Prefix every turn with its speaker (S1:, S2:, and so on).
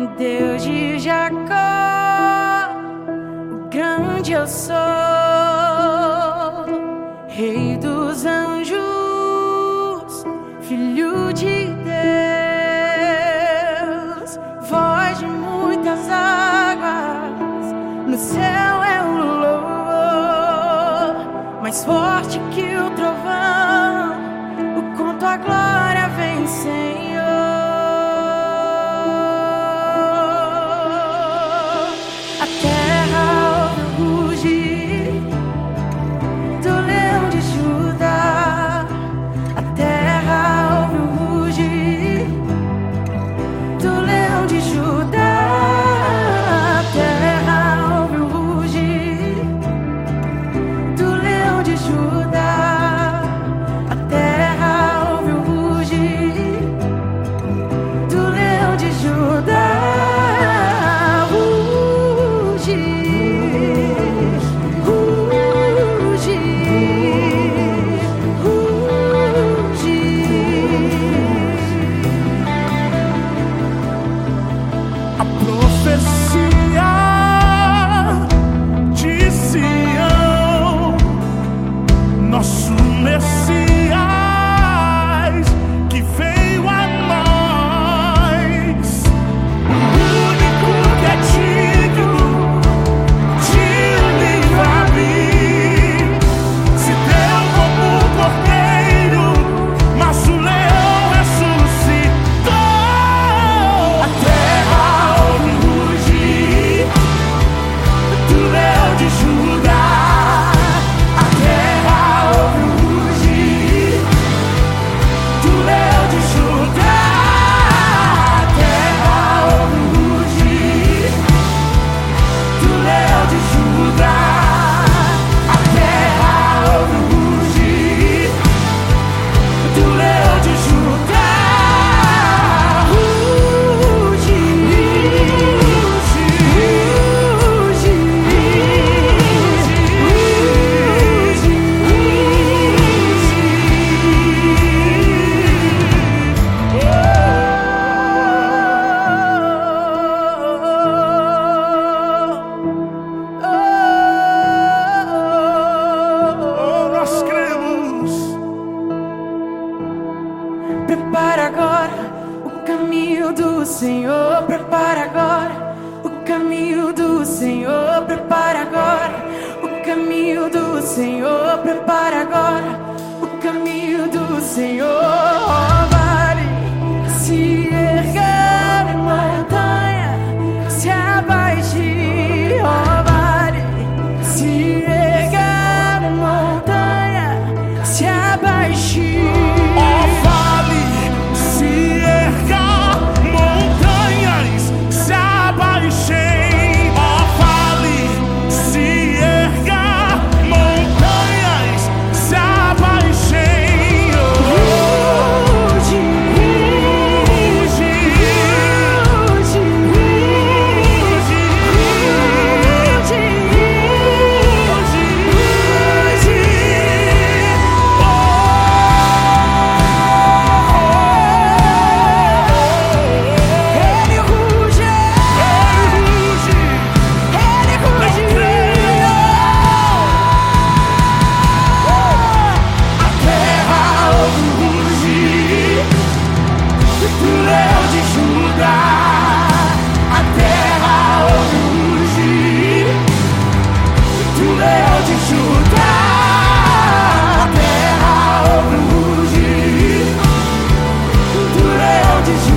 S1: Deus de Jacó, o grande eu sou, Rei dos anjos, Filho de Deus, voz de muitas águas, no céu é o louvor, mais forte que o trovão, o quanto a glória vem, Senhor. A terra ouve o rugir do leão de Judá. A terra ouve o rugir do leão de Judá. A terra ouve o rugir do leão de Judá. A terra ouve o rugir do leão de Judá.
S2: Nosso Messias que veio a nós, o único que é digno de um livre-arbítrio, se deu como um cordeiro, mas o leão ressuscitou. A terra ouve o rugir do leão de Judá.
S1: Prepara agora o caminho do Senhor. Prepara agora o caminho do Senhor. Prepara agora o caminho do Senhor. Prepara agora o caminho do Senhor. Ó vale, se erga montanha, se abaixe. Ó vale, se erga montanha, se abaixe.
S2: Did you